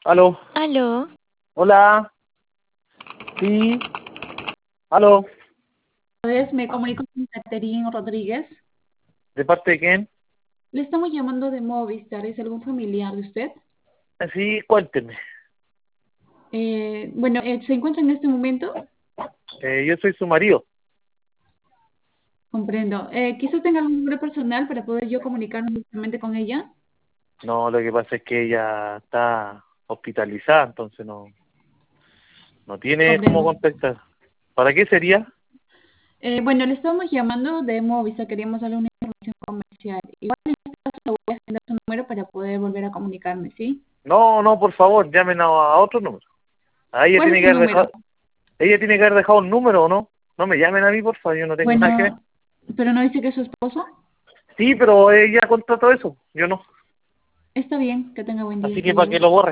Aló, Aló, hola, sí, aló, Me comunico con Catherine Rodríguez. ¿de parte de quién? Le estamos llamando de Movistar. ¿Es algún familiar de usted? Sí, cuénteme. ¿Se encuentra en este momento? Yo soy su marido. Comprendo. Quizás tenga algún número personal para poder yo comunicarme directamente con ella. No, lo que pasa es que ella está hospitalizada, entonces no tiene cómo Comprendo. contactar. ¿Para qué sería? Le estamos llamando de Movistar. Queríamos darle una información comercial. Igual en este caso le voy a agendar su número para poder volver a comunicarme, ¿sí? No, no, por favor, llamen a otro número. A ella ¿Cuál tiene es que su haber número? dejado, ella tiene que haber dejado un número, ¿o no? No me llamen a mí, por favor, yo no tengo nada que ver. Bueno, pero no dice que es su esposo. Sí, pero ella contrató eso, yo no. Está bien, que tenga buen día. Así Hasta que para luego. que lo borre.